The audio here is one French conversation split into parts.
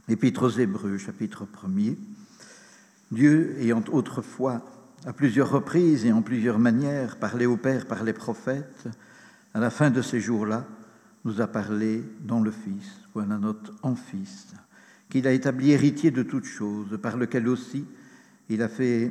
Épître aux Hébreux, chapitre 1er. Dieu, ayant autrefois, à plusieurs reprises et en plusieurs manières, parlé au Père par les prophètes, à la fin de ces jours-là, nous a parlé dans le Fils, voilà notre en-Fils, qu'il a établi héritier de toutes choses, par lequel aussi il a fait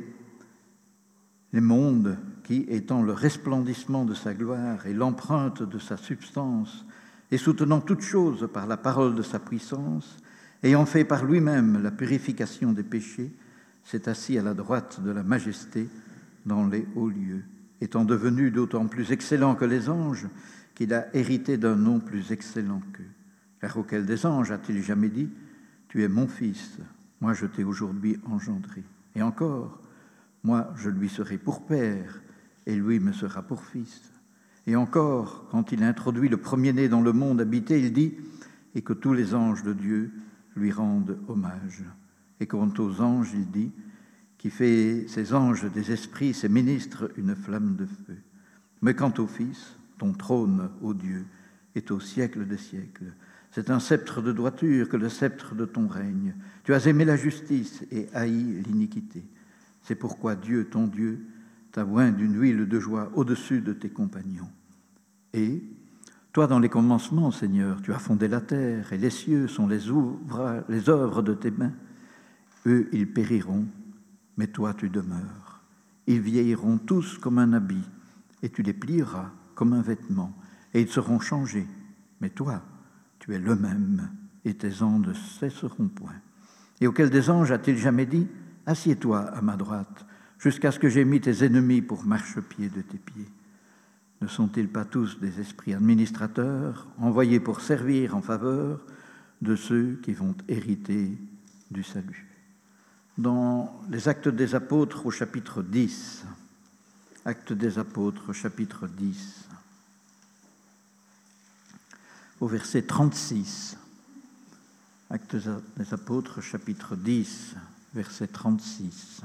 les mondes qui, étant le resplendissement de sa gloire et l'empreinte de sa substance, et soutenant toutes choses par la parole de sa puissance, ayant fait par lui-même la purification des péchés, s'est assis à la droite de la majesté dans les hauts lieux, étant devenu d'autant plus excellent que les anges, qu'il a hérité d'un nom plus excellent qu'eux. Car auquel des anges a-t-il jamais dit « Tu es mon fils, moi je t'ai aujourd'hui engendré ». Et encore, moi je lui serai pour père, et lui me sera pour fils. Et encore, quand il introduit le premier-né dans le monde habité, il dit « Et que tous les anges de Dieu lui rendent hommage ». Et quant aux anges, il dit « Qui fait ses anges des esprits, ses ministres, une flamme de feu ». Mais quant au Fils, ton trône, ô Dieu, est au siècle des siècles. C'est un sceptre de droiture que le sceptre de ton règne. Tu as aimé la justice et haï l'iniquité. C'est pourquoi Dieu, ton Dieu, t'a oint d'une huile de joie au-dessus de tes compagnons. Et, toi, dans les commencements, Seigneur, tu as fondé la terre, et les cieux sont les œuvres de tes mains. Eux, ils périront, mais toi, tu demeures. Ils vieilliront tous comme un habit, et tu les plieras comme un vêtement, et ils seront changés. Mais toi, tu es le même, et tes ans ne cesseront point. Et auquel des anges a-t-il jamais dit « Assieds-toi à ma droite, jusqu'à ce que j'aie mis tes ennemis pour marchepied de tes pieds » Ne sont-ils pas tous des esprits administrateurs, envoyés pour servir en faveur de ceux qui vont hériter du salut? Dans les Actes des Apôtres au chapitre 10, Actes des Apôtres, chapitre 10, au verset 36. Actes des Apôtres, chapitre 10, verset 36.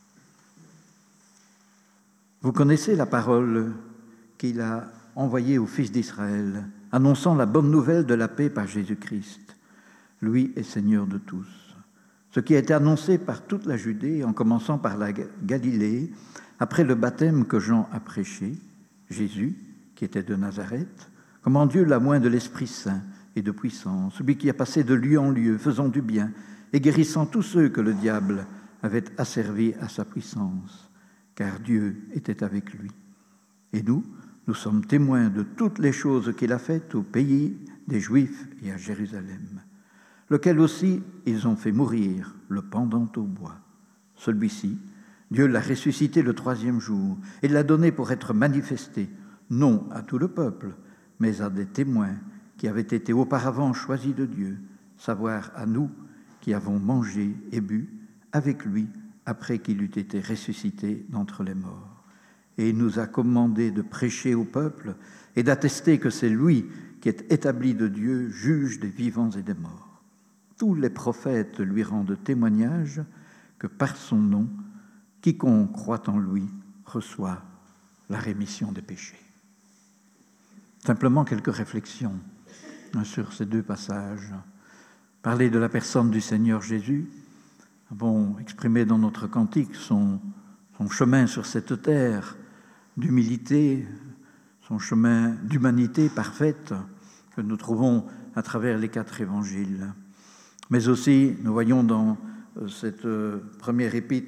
Vous connaissez la parole qu'il a envoyée aux fils d'Israël, annonçant la bonne nouvelle de la paix par Jésus-Christ. Lui est Seigneur de tous. Ce qui a été annoncé par toute la Judée, en commençant par la Galilée, après le baptême que Jean a prêché, Jésus, qui était de Nazareth, comment Dieu l'a oint de l'Esprit Saint et de puissance, celui qui a passé de lieu en lieu, faisant du bien et guérissant tous ceux que le diable avait asservis à sa puissance, car Dieu était avec lui. Et nous sommes témoins de toutes les choses qu'il a faites au pays des Juifs et à Jérusalem, lequel aussi ils ont fait mourir, le pendant au bois. Celui-ci, Dieu l'a ressuscité le 3e jour et l'a donné pour être manifesté, non à tout le peuple, mais à des témoins qui avaient été auparavant choisis de Dieu, savoir à nous qui avons mangé et bu avec lui après qu'il eût été ressuscité d'entre les morts. Et il nous a commandé de prêcher au peuple et d'attester que c'est lui qui est établi de Dieu, juge des vivants et des morts. Tous les prophètes lui rendent témoignage que par son nom, quiconque croit en lui reçoit la rémission des péchés. Simplement quelques réflexions sur ces deux passages. Parler de la personne du Seigneur Jésus, avons exprimé dans notre cantique son chemin sur cette terre d'humilité, son chemin d'humanité parfaite que nous trouvons à travers les 4 évangiles. Mais aussi, nous voyons dans ce premier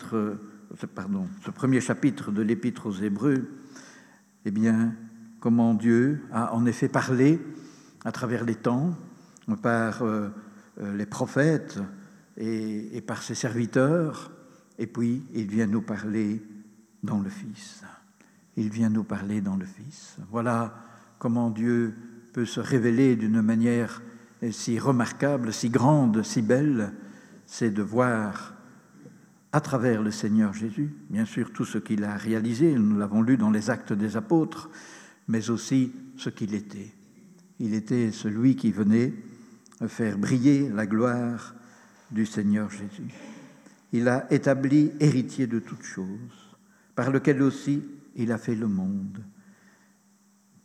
chapitre de l'Épître aux Hébreux, eh bien, comment Dieu a en effet parlé à travers les temps, par les prophètes et par ses serviteurs, et puis il vient nous parler dans le Fils. Il vient nous parler dans le Fils. Voilà comment Dieu peut se révéler d'une manière si remarquable, si grande, si belle, c'est de voir à travers le Seigneur Jésus, bien sûr tout ce qu'il a réalisé, nous l'avons lu dans les Actes des Apôtres, mais aussi ce qu'il était. Il était celui qui venait faire briller la gloire du Seigneur Jésus. Il a établi héritier de toutes choses, par lequel aussi il a fait le monde.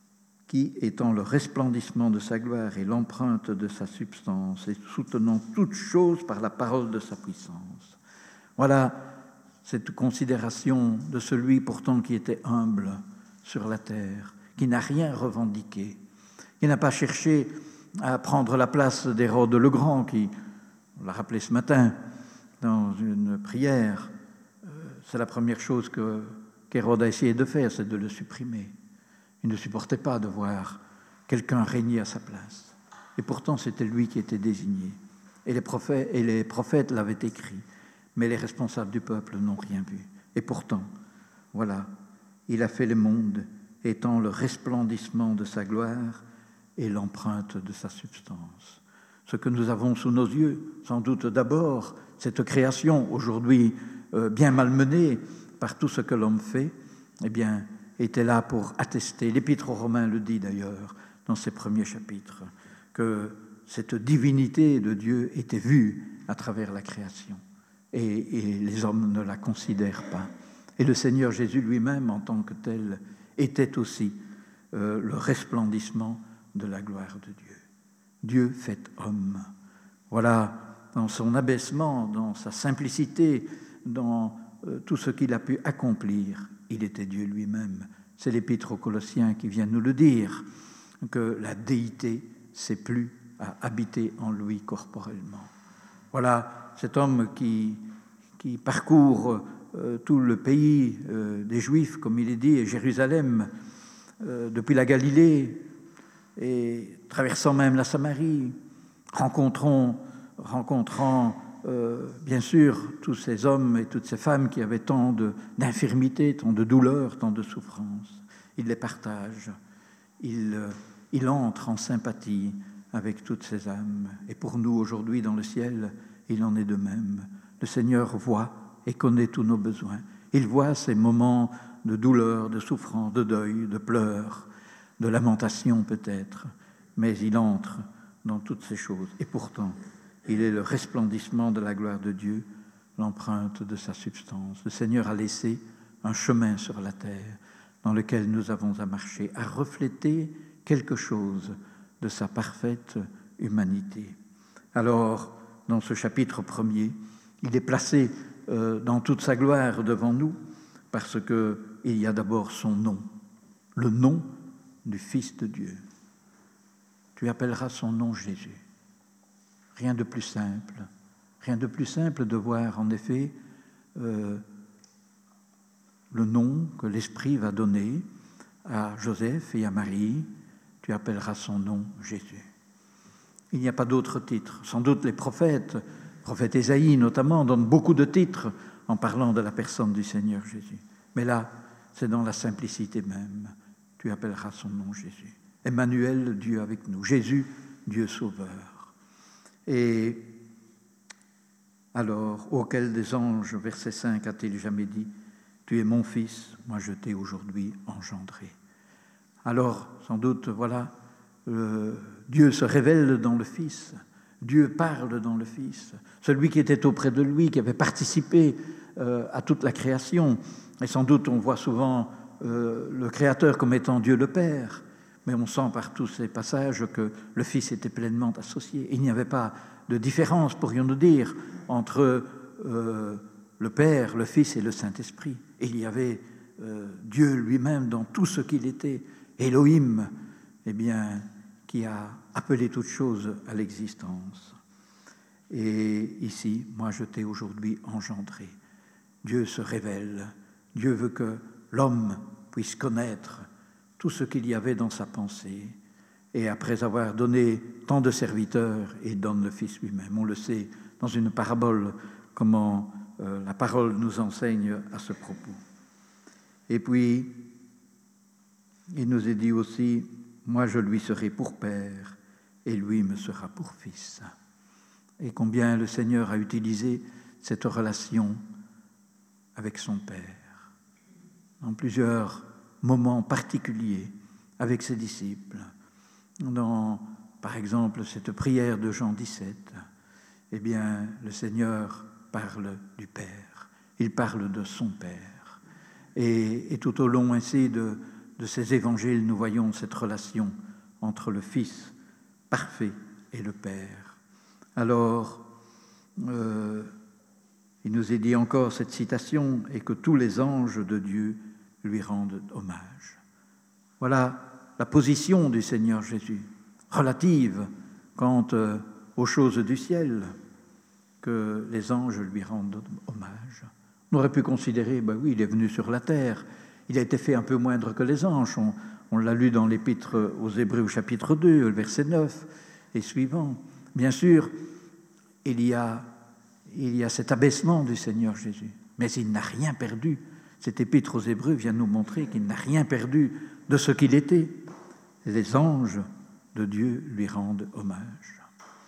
qui, étant le resplendissement de sa gloire et l'empreinte de sa substance, et soutenant toutes choses par la parole de sa puissance. Voilà cette considération de celui pourtant qui était humble sur la terre, qui n'a rien revendiqué, qui n'a pas cherché à prendre la place d'Hérode le Grand, qui, on l'a rappelé ce matin dans une prière, c'est la première chose qu'Hérode a essayé de faire, c'est de le supprimer. Il ne supportait pas de voir quelqu'un régner à sa place. Et pourtant, c'était lui qui était désigné. Et les prophètes l'avaient écrit, mais les responsables du peuple n'ont rien vu. Et pourtant, voilà, il a fait le monde, étant le resplendissement de sa gloire et l'empreinte de sa substance. Ce que nous avons sous nos yeux, sans doute d'abord, cette création, aujourd'hui bien malmenée par tout ce que l'homme fait, eh bien, était là pour attester. L'Épître aux Romains le dit d'ailleurs dans ses premiers chapitres, que cette divinité de Dieu était vue à travers la création. Et les hommes ne la considèrent pas. Et le Seigneur Jésus lui-même, en tant que tel, était aussi le resplendissement de la gloire de Dieu. Dieu fait homme. Voilà, dans son abaissement, dans sa simplicité, dans tout ce qu'il a pu accomplir, il était Dieu lui-même. C'est l'Épître aux Colossiens qui vient nous le dire, que la déité s'est plu à habiter en lui corporellement. Voilà cet homme qui parcourt tout le pays des Juifs, comme il est dit, et Jérusalem, depuis la Galilée, et traversant même la Samarie, rencontrant bien sûr tous ces hommes et toutes ces femmes qui avaient tant d'infirmités, tant de douleurs, tant de souffrances. Il les partage, il entre en sympathie avec toutes ces âmes. Et pour nous, aujourd'hui, dans le ciel, il en est de même. Le Seigneur voit et connaît tous nos besoins. Il voit ces moments de douleur, de souffrance, de deuil, de pleurs, de lamentation peut-être, mais il entre dans toutes ces choses. Et pourtant, il est le resplendissement de la gloire de Dieu, l'empreinte de sa substance. Le Seigneur a laissé un chemin sur la terre dans lequel nous avons à marcher, à refléter quelque chose de sa parfaite humanité. Alors, dans ce chapitre premier, il est placé dans toute sa gloire devant nous, parce qu'il y a d'abord son nom, le nom du Fils de Dieu. Tu appelleras son nom Jésus. Rien de plus simple de voir en effet le nom que l'Esprit va donner à Joseph et à Marie. Tu appelleras son nom Jésus. Il n'y a pas d'autre titre. Sans doute les prophète Ésaïe notamment, donne beaucoup de titres en parlant de la personne du Seigneur Jésus. Mais là, c'est dans la simplicité même. Tu appelleras son nom Jésus. Emmanuel, Dieu avec nous. Jésus, Dieu sauveur. Et alors, auquel des anges, verset 5, a-t-il jamais dit, tu es mon fils, moi je t'ai aujourd'hui engendré. Alors, sans doute, voilà, Dieu se révèle dans le Fils, Dieu parle dans le Fils, celui qui était auprès de lui, qui avait participé à toute la création. Et sans doute, on voit souvent le Créateur comme étant Dieu le Père, mais on sent par tous ces passages que le Fils était pleinement associé. Il n'y avait pas de différence, pourrions-nous dire, entre le Père, le Fils et le Saint-Esprit. Il y avait Dieu lui-même dans tout ce qu'il était, Elohim, eh bien, qui a appelé toutes choses à l'existence. Et ici, moi je t'ai aujourd'hui engendré. Dieu se révèle. Dieu veut que l'homme puisse connaître tout ce qu'il y avait dans sa pensée. Et après avoir donné tant de serviteurs, il donne le Fils lui-même. On le sait dans une parabole, comment la parole nous enseigne à ce propos. Et puis, il nous est dit aussi, moi je lui serai pour père et lui me sera pour fils. Et combien le Seigneur a utilisé cette relation avec son Père dans plusieurs moments particuliers avec ses disciples. Dans, par exemple, cette prière de Jean 17, eh bien, le Seigneur parle du Père, il parle de son Père. Et tout au long ainsi de de ces évangiles, nous voyons cette relation entre le Fils parfait et le Père. Alors, il nous est dit encore cette citation, et que tous les anges de Dieu lui rendent hommage. Voilà la position du Seigneur Jésus, relative quant aux choses du ciel, que les anges lui rendent hommage. On aurait pu considérer, ben oui, il est venu sur la terre, il a été fait un peu moindre que les anges. On l'a lu dans l'Épître aux Hébreux, au chapitre 2, le verset 9 et suivant. Bien sûr, il y a cet abaissement du Seigneur Jésus, mais il n'a rien perdu. Cet Épître aux Hébreux vient nous montrer qu'il n'a rien perdu de ce qu'il était. Les anges de Dieu lui rendent hommage.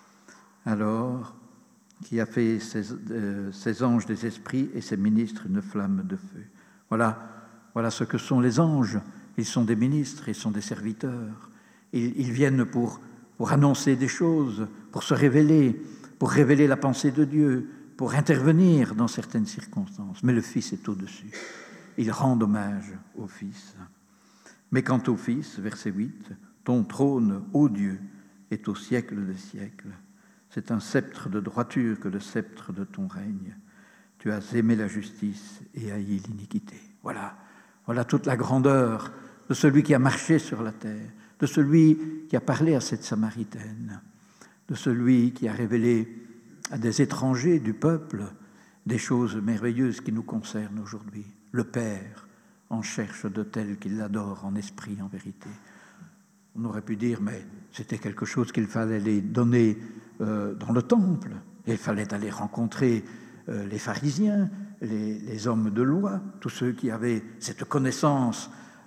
Alors, qui a fait ses anges des esprits et ses ministres une flamme de feu. Voilà ce que sont les anges. Ils sont des ministres, ils sont des serviteurs. Ils viennent pour annoncer des choses, pour se révéler, pour révéler la pensée de Dieu, pour intervenir dans certaines circonstances. Mais le Fils est au-dessus. Il rend hommage au Fils. Mais quant au Fils, verset 8, « Ton trône, ô Dieu, est au siècle des siècles. C'est un sceptre de droiture que le sceptre de ton règne. Tu as aimé la justice et haï l'iniquité. » Voilà toute la grandeur de celui qui a marché sur la terre, de celui qui a parlé à cette Samaritaine, de celui qui a révélé à des étrangers du peuple des choses merveilleuses qui nous concernent aujourd'hui. Le Père en cherche de tels qui l'adorent en esprit, en vérité. On aurait pu dire, mais c'était quelque chose qu'il fallait les donner dans le temple. Il fallait aller rencontrer les pharisiens, les hommes de loi, tous ceux qui avaient cette connaissance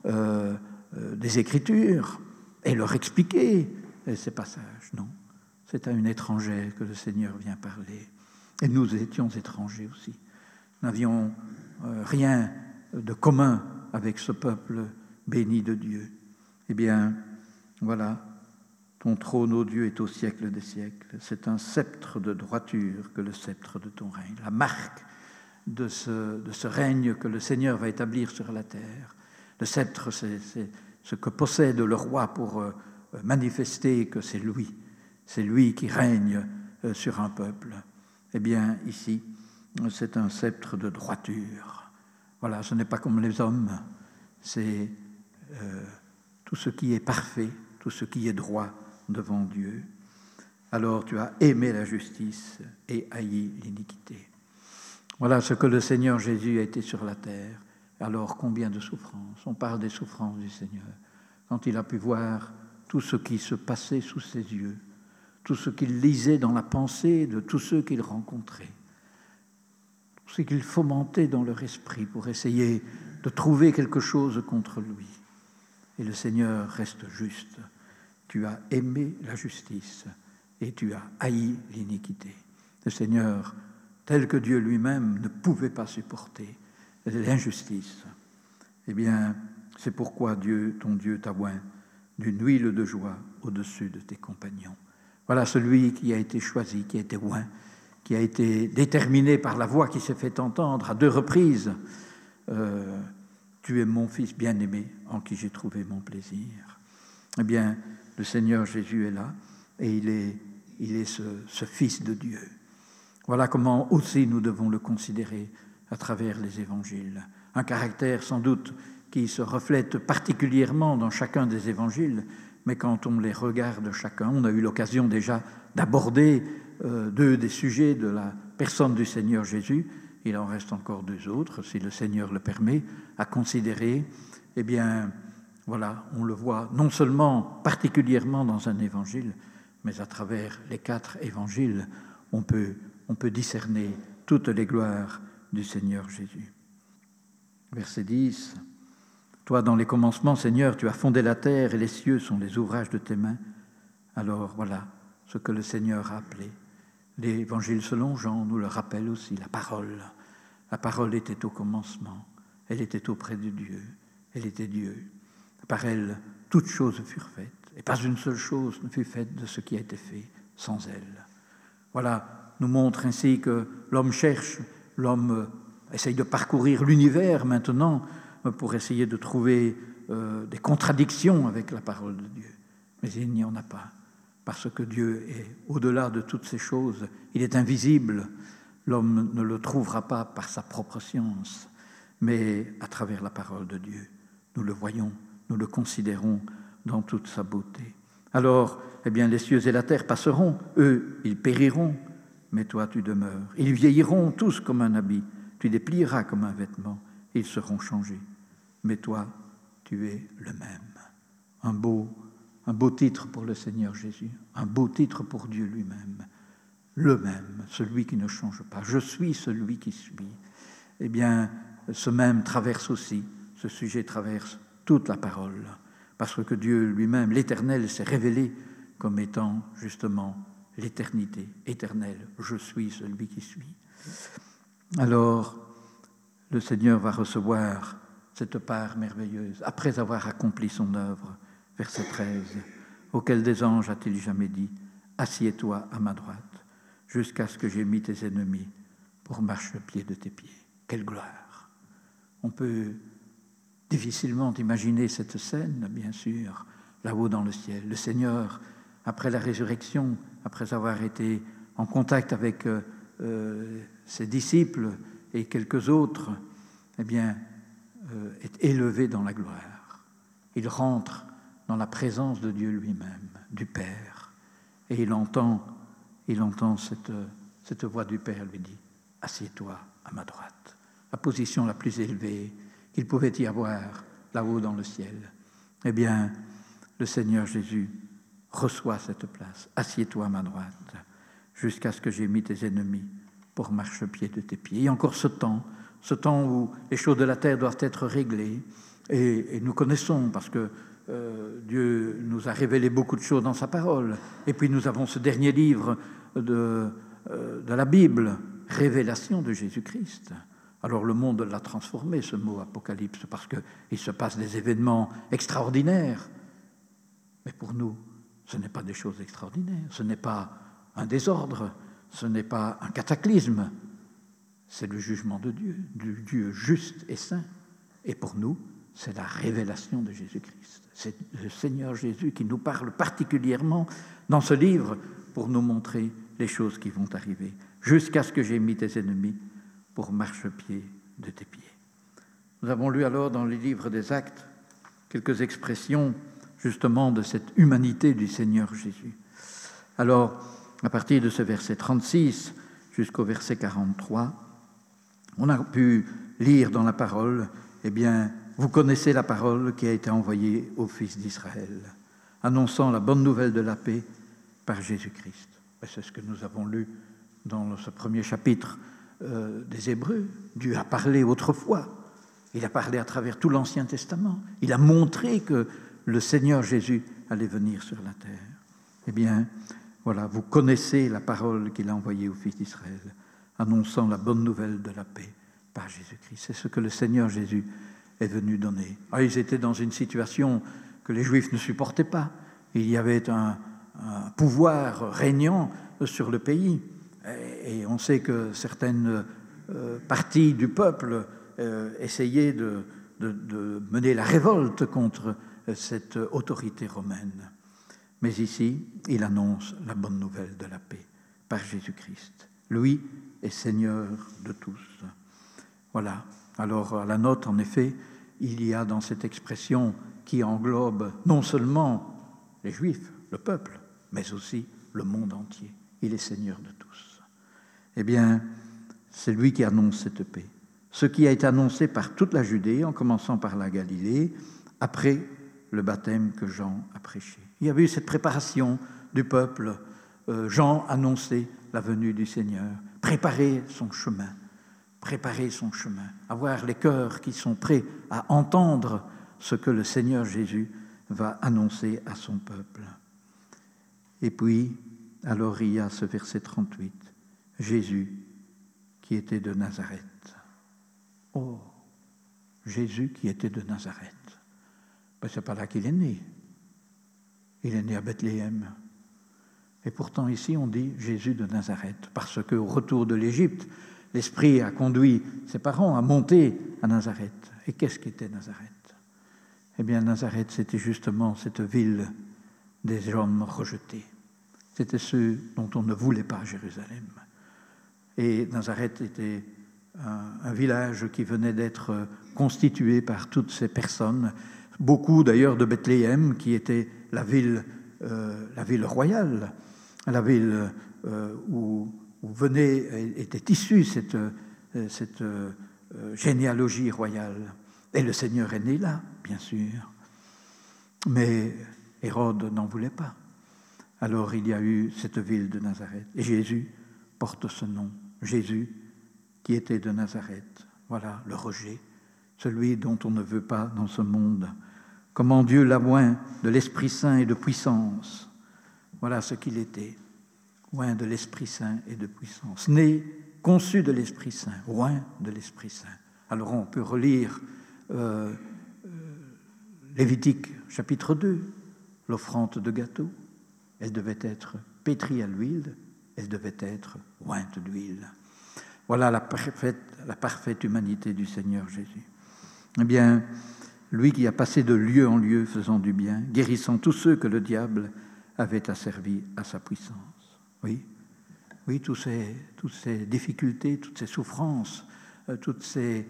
des Écritures, et leur expliquer ces passages. Non, c'est à une étrangère que le Seigneur vient parler. Et nous étions étrangers aussi. Nous n'avions rien de commun avec ce peuple béni de Dieu. Eh bien, voilà, ton trône, ô Dieu, est au siècle des siècles. C'est un sceptre de droiture que le sceptre de ton règne. La marque de ce règne que le Seigneur va établir sur la terre. Le sceptre, c'est ce que possède le roi pour manifester que c'est lui qui règne sur un peuple. Eh bien, ici, c'est un sceptre de droiture. Voilà, ce n'est pas comme les hommes, c'est tout ce qui est parfait, tout ce qui est droit devant Dieu. Alors tu as aimé la justice et haï l'iniquité. Voilà ce que le Seigneur Jésus a été sur la terre. Alors combien de souffrances? On parle des souffrances du Seigneur. Quand il a pu voir tout ce qui se passait sous ses yeux, tout ce qu'il lisait dans la pensée de tous ceux qu'il rencontrait, tout ce qu'il fomentait dans leur esprit pour essayer de trouver quelque chose contre lui. Et le Seigneur reste juste. Tu as aimé la justice et tu as haï l'iniquité. Le Seigneur, tel que Dieu lui-même, ne pouvait pas supporter l'injustice. Eh bien, c'est pourquoi Dieu, ton Dieu, t'a oint d'une huile de joie au-dessus de tes compagnons. Voilà celui qui a été choisi, qui a été oint, qui a été déterminé par la voix qui s'est fait entendre à 2 reprises. Tu es mon Fils bien-aimé, en qui j'ai trouvé mon plaisir. Eh bien, le Seigneur Jésus est là, et il est ce Fils de Dieu. Voilà comment aussi nous devons le considérer à travers les évangiles. Un caractère sans doute qui se reflète particulièrement dans chacun des évangiles, mais quand on les regarde chacun, on a eu l'occasion déjà d'aborder 2 des sujets de la personne du Seigneur Jésus. Il en reste encore 2 autres, si le Seigneur le permet, à considérer. Eh bien, voilà, on le voit non seulement particulièrement dans un évangile, mais à travers les 4 évangiles, on peut discerner toutes les gloires du Seigneur Jésus. Verset 10. Toi, dans les commencements, Seigneur, tu as fondé la terre et les cieux sont les ouvrages de tes mains. Alors voilà ce que le Seigneur a appelé. L'évangile selon Jean nous le rappelle aussi, la parole. La parole était au commencement, elle était auprès de Dieu, elle était Dieu. Par elle, toutes choses furent faites, et pas une seule chose ne fut faite de ce qui a été fait sans elle. Voilà, nous montre ainsi que l'homme cherche, l'homme essaye de parcourir l'univers maintenant pour essayer de trouver des contradictions avec la parole de Dieu. Mais il n'y en a pas, parce que Dieu est au-delà de toutes ces choses. Il est invisible. L'homme ne le trouvera pas par sa propre science, mais à travers la parole de Dieu. Nous le voyons, nous le considérons dans toute sa beauté. Alors, eh bien, les cieux et la terre passeront, eux, ils périront, mais toi, tu demeures. Ils vieilliront tous comme un habit, tu les plieras comme un vêtement, ils seront changés. Mais toi, tu es le même. Un beau titre pour le Seigneur Jésus, un beau titre pour Dieu lui-même. Le même, celui qui ne change pas. Je suis celui qui suis. Eh bien, ce même traverse aussi, ce sujet traverse toute la parole, parce que Dieu lui-même, l'Éternel, s'est révélé comme étant justement l'éternité éternelle. Je suis celui qui suis. Alors, le Seigneur va recevoir cette part merveilleuse, après avoir accompli son œuvre, verset 13, auquel des anges a-t-il jamais dit, assieds-toi à ma droite, jusqu'à ce que j'ai mis tes ennemis pour marchepied de tes pieds. Quelle gloire! On peut difficilement imaginer cette scène, bien sûr, là-haut dans le ciel. Le Seigneur, après la résurrection, après avoir été en contact avec ses disciples et quelques autres, eh bien, est élevé dans la gloire. Il rentre dans la présence de Dieu lui-même, du Père, et il entend cette voix du Père lui dit « Assieds-toi à ma droite ». La position la plus élevée qu'il pouvait y avoir là-haut dans le ciel. Eh bien, le Seigneur Jésus reçoit cette place. « Assieds-toi à ma droite, jusqu'à ce que j'ai mis tes ennemis pour marchepied de tes pieds ». Et encore ce temps où les choses de la terre doivent être réglées. Et nous connaissons, parce que Dieu nous a révélé beaucoup de choses dans sa parole. Et puis nous avons ce dernier livre de la Bible, Révélation de Jésus-Christ. Alors le monde l'a transformé, ce mot apocalypse, parce qu'il se passe des événements extraordinaires. Mais pour nous, ce n'est pas des choses extraordinaires, ce n'est pas un désordre, ce n'est pas un cataclysme, c'est le jugement de Dieu, du Dieu juste et saint. Et pour nous, c'est la révélation de Jésus-Christ. C'est le Seigneur Jésus qui nous parle particulièrement dans ce livre pour nous montrer les choses qui vont arriver, jusqu'à ce que j'ai mis tes ennemis pour marchepied de tes pieds. Nous avons lu alors dans les livres des Actes quelques expressions justement de cette humanité du Seigneur Jésus. Alors, à partir de ce verset 36 jusqu'au verset 43, on a pu lire dans la parole, eh bien, vous connaissez la parole qui a été envoyée aux fils d'Israël, annonçant la bonne nouvelle de la paix par Jésus-Christ. Et c'est ce que nous avons lu dans ce premier chapitre des Hébreux. Dieu a parlé autrefois. Il a parlé à travers tout l'Ancien Testament. Il a montré que le Seigneur Jésus allait venir sur la terre. Eh bien, voilà, vous connaissez la parole qu'il a envoyée aux fils d'Israël, annonçant la bonne nouvelle de la paix par Jésus-Christ. C'est ce que le Seigneur Jésus est venu donner. Ah, ils étaient dans une situation que les Juifs ne supportaient pas. Il y avait un pouvoir régnant sur le pays. Et on sait que certaines parties du peuple essayaient de mener la révolte contre cette autorité romaine. Mais ici, il annonce la bonne nouvelle de la paix par Jésus-Christ. Lui est Seigneur de tous. Voilà. Alors, à la note, en effet, il y a dans cette expression qui englobe non seulement les Juifs, le peuple, mais aussi le monde entier. Il est Seigneur de tous. Eh bien, c'est lui qui annonce cette paix. Ce qui a été annoncé par toute la Judée, en commençant par la Galilée, après le baptême que Jean a prêché. Il y avait eu cette préparation du peuple. Jean annonçait la venue du Seigneur, préparer son chemin, avoir les cœurs qui sont prêts à entendre ce que le Seigneur Jésus va annoncer à son peuple. Et puis, alors il y a ce verset 38, Jésus qui était de Nazareth. Oh, Jésus qui était de Nazareth. Ben, c'est pas là qu'il est né. Il est né à Bethléem. Et pourtant ici on dit Jésus de Nazareth, parce qu'au retour de l'Égypte, l'Esprit a conduit ses parents à monter à Nazareth. Et qu'est-ce qu'était Nazareth? Eh bien, Nazareth, c'était justement cette ville des hommes rejetés. C'était ceux dont on ne voulait pas à Jérusalem. Et Nazareth était un village qui venait d'être constitué par toutes ces personnes, beaucoup d'ailleurs de Bethléem, qui était la ville royale, la ville où était issue cette généalogie royale. Et le Seigneur est né là, bien sûr. Mais Hérode n'en voulait pas. Alors il y a eu cette ville de Nazareth. Et Jésus porte ce nom. Jésus qui était de Nazareth. Voilà le rejet, celui dont on ne veut pas dans ce monde. Comment Dieu l'a oint de l'Esprit Saint et de puissance. Voilà ce qu'il était. Oint de l'Esprit Saint et de puissance. Né, conçu de l'Esprit Saint. Oint de l'Esprit Saint. Alors on peut relire Lévitique chapitre 2, l'offrande de gâteau. Elle devait être pétrie à l'huile, elle devait être ointe d'huile. Voilà la parfaite humanité du Seigneur Jésus. Eh bien, lui qui a passé de lieu en lieu faisant du bien, guérissant tous ceux que le diable avait asservis à sa puissance. Oui, toutes ces difficultés, toutes ces souffrances, toutes ces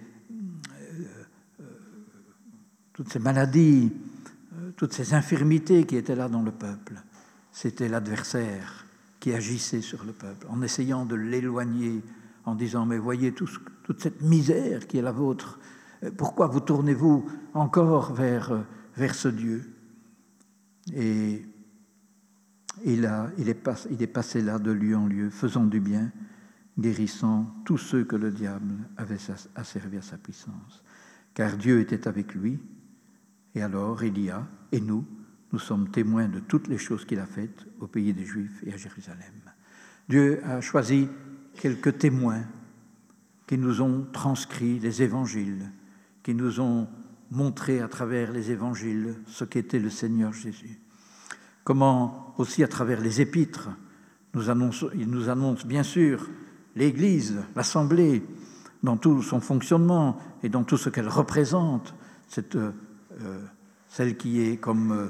maladies, toutes ces infirmités qui étaient là dans le peuple, c'était l'adversaire qui agissait sur le peuple, en essayant de l'éloigner, en disant « Mais voyez toute cette misère qui est la vôtre, pourquoi vous tournez-vous encore vers ce Dieu ?» Et il est passé là de lieu en lieu, faisant du bien, guérissant tous ceux que le diable avait asservis à sa puissance. Car Dieu était avec lui, et alors Élia et nous sommes témoins de toutes les choses qu'il a faites au pays des Juifs et à Jérusalem. Dieu a choisi quelques témoins qui nous ont transcrit les évangiles, qui nous ont montré à travers les évangiles ce qu'était le Seigneur Jésus. Comment aussi à travers les épîtres, il nous annonce bien sûr l'Église, l'Assemblée, dans tout son fonctionnement et dans tout ce qu'elle représente, celle qui est comme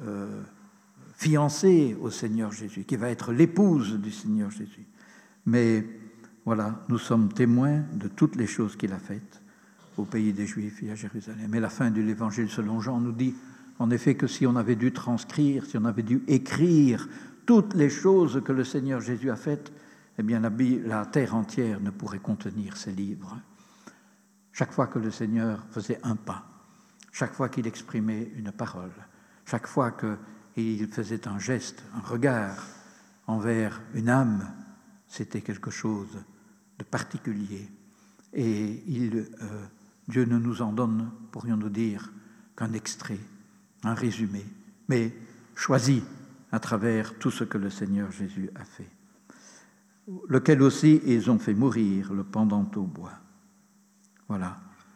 fiancée au Seigneur Jésus, qui va être l'épouse du Seigneur Jésus. Mais voilà, nous sommes témoins de toutes les choses qu'il a faites au pays des Juifs et à Jérusalem. Et la fin de l'Évangile selon Jean nous dit en effet que si on avait dû transcrire, si on avait dû écrire toutes les choses que le Seigneur Jésus a faites, eh bien la terre entière ne pourrait contenir ces livres. Chaque fois que le Seigneur faisait un pas, chaque fois qu'il exprimait une parole, chaque fois qu'il faisait un geste, un regard envers une âme, c'était quelque chose de particulier. Et Dieu ne nous en donne, pourrions-nous dire, qu'un extrait, un résumé, mais choisi à travers tout ce que le Seigneur Jésus a fait. Lequel aussi ils ont fait mourir, le pendant au bois. Voilà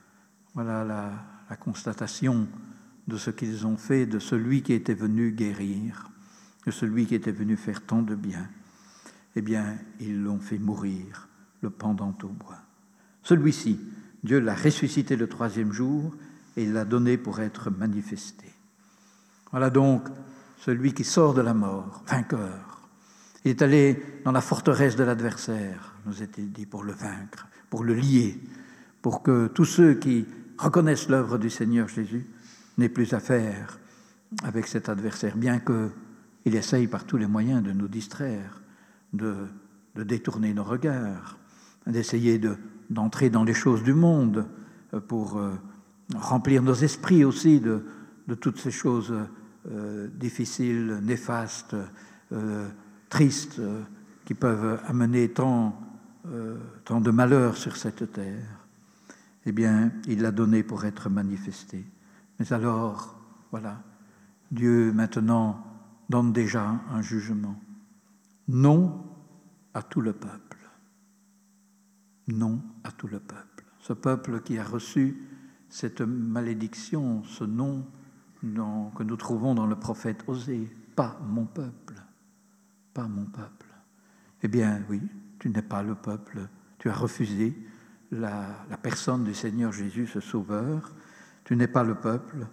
la constatation de ce qu'ils ont fait, de celui qui était venu guérir, de celui qui était venu faire tant de bien. Eh bien, ils l'ont fait mourir, le pendant au bois. Celui-ci, Dieu l'a ressuscité le 3e jour et il l'a donné pour être manifesté. Voilà donc celui qui sort de la mort, vainqueur. Il est allé dans la forteresse de l'adversaire, nous est-il dit, pour le vaincre, pour le lier, pour que tous ceux qui reconnaissent l'œuvre du Seigneur Jésus n'aient plus à faire avec cet adversaire, bien qu'il essaye par tous les moyens de nous distraire, de détourner nos regards, d'essayer d'entrer dans les choses du monde pour remplir nos esprits aussi de toutes ces choses difficiles, néfastes, tristes, qui peuvent amener tant de malheur sur cette terre. Eh bien, il l'a donné pour être manifesté. Mais alors, voilà, Dieu maintenant donne déjà un jugement. Non à tout le peuple. Non à tout le peuple. Ce peuple qui a reçu cette malédiction, ce nom que nous trouvons dans le prophète Osée. Pas mon peuple. Pas mon peuple. Eh bien, oui, tu n'es pas le peuple. Tu as refusé la personne du Seigneur Jésus, ce Sauveur. Tu n'es pas le peuple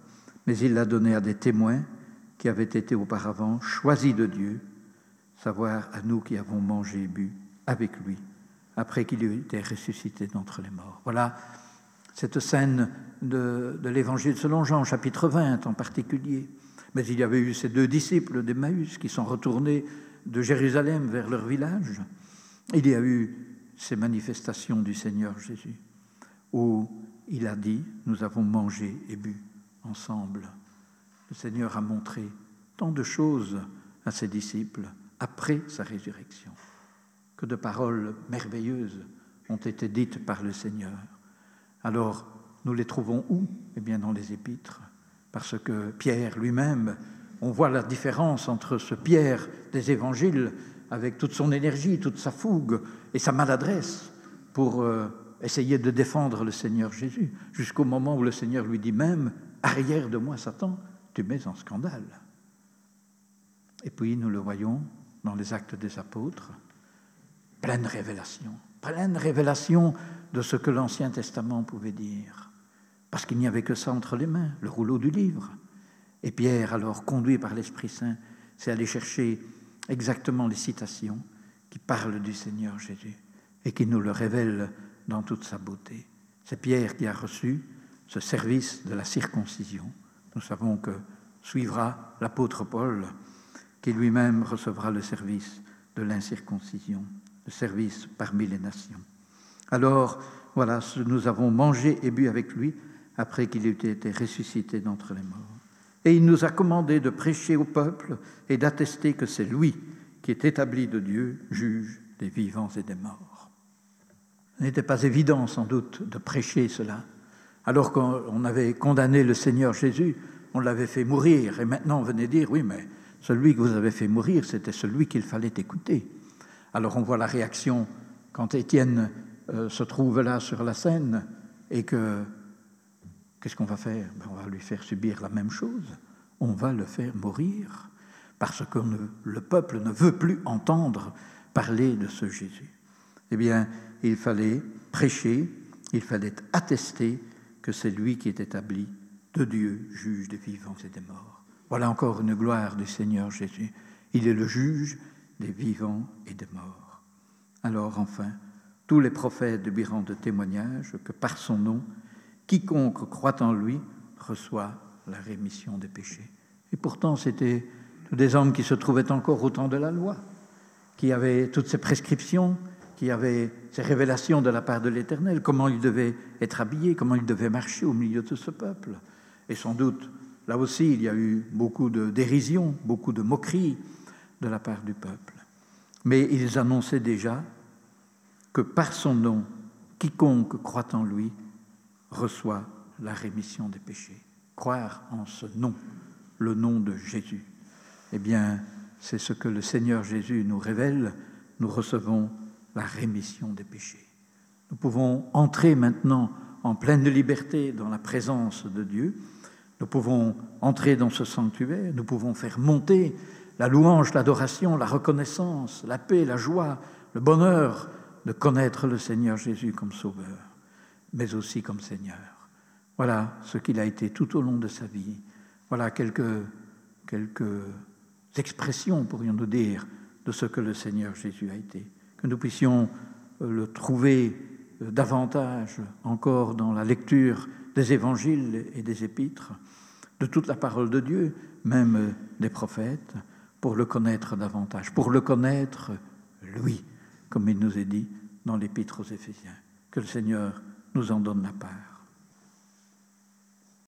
mais il l'a donné à des témoins qui avaient été auparavant choisis de Dieu, savoir à nous qui avons mangé et bu avec lui, après qu'il ait été ressuscité d'entre les morts. Voilà cette scène de l'Évangile selon Jean, chapitre 20 en particulier. Mais il y avait eu ces 2 disciples d'Emmaüs qui sont retournés de Jérusalem vers leur village. Il y a eu ces manifestations du Seigneur Jésus, où il a dit, nous avons mangé et bu ensemble. Le Seigneur a montré tant de choses à ses disciples après sa résurrection, que de paroles merveilleuses ont été dites par le Seigneur. Alors, nous les trouvons où? Eh bien, dans les Épîtres, parce que Pierre lui-même, on voit la différence entre ce Pierre des Évangiles, avec toute son énergie, toute sa fougue et sa maladresse pour essayer de défendre le Seigneur Jésus, jusqu'au moment où le Seigneur lui dit même « Arrière de moi, Satan, tu mets en scandale ». Et puis nous le voyons dans les Actes des Apôtres, pleine révélation de ce que l'Ancien Testament pouvait dire, parce qu'il n'y avait que ça entre les mains, le rouleau du livre. Et Pierre, alors conduit par l'Esprit Saint, s'est allé chercher exactement les citations qui parlent du Seigneur Jésus et qui nous le révèlent dans toute sa beauté. C'est Pierre qui a reçu ce service de la circoncision. Nous savons que suivra l'apôtre Paul, qui lui-même recevra le service de l'incirconcision, le service parmi les nations. Alors, voilà, nous avons mangé et bu avec lui après qu'il ait été ressuscité d'entre les morts. Et il nous a commandé de prêcher au peuple et d'attester que c'est lui qui est établi de Dieu, juge des vivants et des morts. Ce n'était pas évident, sans doute, de prêcher cela. Alors qu'on avait condamné le Seigneur Jésus, on l'avait fait mourir. Et maintenant, on venait dire, oui, mais celui que vous avez fait mourir, c'était celui qu'il fallait écouter. Alors on voit la réaction quand Étienne se trouve là sur la scène et que... Qu'est-ce qu'on va faire? On va lui faire subir la même chose. On va le faire mourir parce que le peuple ne veut plus entendre parler de ce Jésus. Eh bien, il fallait prêcher, il fallait attester que c'est lui qui est établi de Dieu, juge des vivants et des morts. Voilà encore une gloire du Seigneur Jésus. Il est le juge des vivants et des morts. Alors enfin, tous les prophètes lui rendent témoignage que par son nom, quiconque croit en lui reçoit la rémission des péchés. Et pourtant, c'était tous des hommes qui se trouvaient encore au temps de la loi, qui avaient toutes ces prescriptions, qui avaient ces révélations de la part de l'Éternel, comment ils devaient être habillés, comment ils devaient marcher au milieu de ce peuple. Et sans doute, là aussi, il y a eu beaucoup de dérision, beaucoup de moqueries de la part du peuple. Mais ils annonçaient déjà que par son nom, quiconque croit en lui reçoit la rémission des péchés. Croire en ce nom, le nom de Jésus, eh bien, c'est ce que le Seigneur Jésus nous révèle. Nous recevons la rémission des péchés. Nous pouvons entrer maintenant en pleine liberté dans la présence de Dieu. Nous pouvons entrer dans ce sanctuaire. Nous pouvons faire monter la louange, l'adoration, la reconnaissance, la paix, la joie, le bonheur de connaître le Seigneur Jésus comme Sauveur, mais aussi comme Seigneur. Voilà ce qu'il a été tout au long de sa vie. Voilà quelques expressions, pourrions-nous dire, de ce que le Seigneur Jésus a été. Que nous puissions le trouver davantage encore dans la lecture des évangiles et des épîtres, de toute la parole de Dieu, même des prophètes, pour le connaître davantage, pour le connaître, lui, comme il nous est dit dans l'épître aux Éphésiens. Que le Seigneur nous en donne la part.